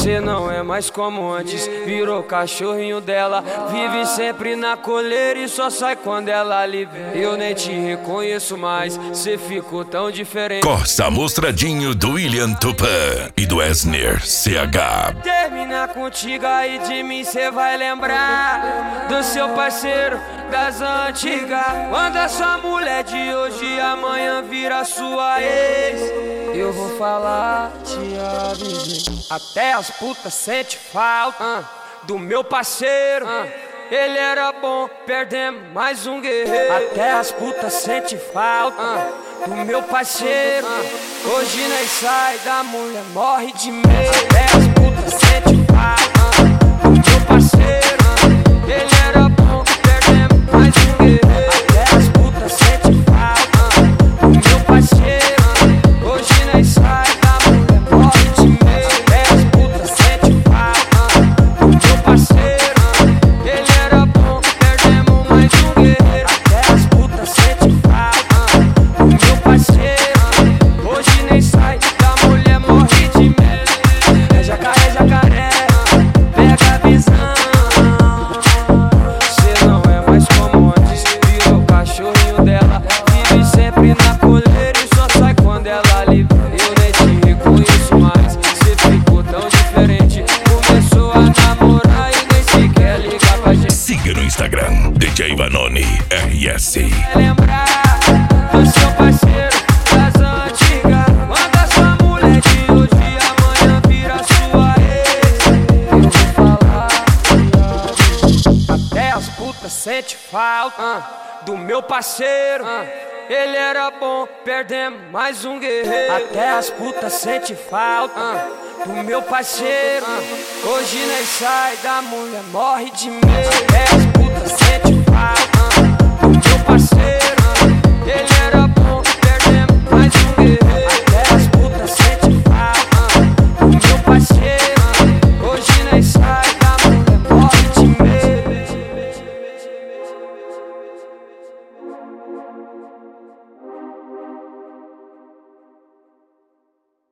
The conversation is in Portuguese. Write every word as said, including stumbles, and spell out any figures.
Cê não é mais como antes, virou cachorrinho dela. Vive sempre na coleira e só sai quando ela libera. Eu nem te reconheço mais, cê ficou tão diferente. Corsa Mostradinho do William Tupã e do Esner C H. Terminar contigo aí de mim cê vai lembrar do seu parceiro das antigas. Quando a sua mulher de hoje e amanhã vira sua ex, eu vou falar, te avisei. Até as putas sente falta uh, do meu parceiro uh, ele era bom, perdemos mais um guerreiro. Até as putas sente falta uh, do meu parceiro uh, hoje nós sai da mulher, morre de medo. Até as putas sente falta uh, do meu parceiro uh, ele era bom, perdemos mais um guerreiro. Até as putas sente falta uh, do meu parceiro uh, hoje nós sai da mulher, morre de medo. Instagram, D J Vanoni R S. Lembrar do seu parceiro das antigas. Quando a sua mulher de hoje e amanhã vira sua ex, eu vou falar, até as putas sente falta uh, do meu parceiro uh, ele era bom, perdemos mais um guerreiro. Até as putas sente falta uh, do meu parceiro uh, hoje nós sai da mulher, morre de medo. Até as putas sente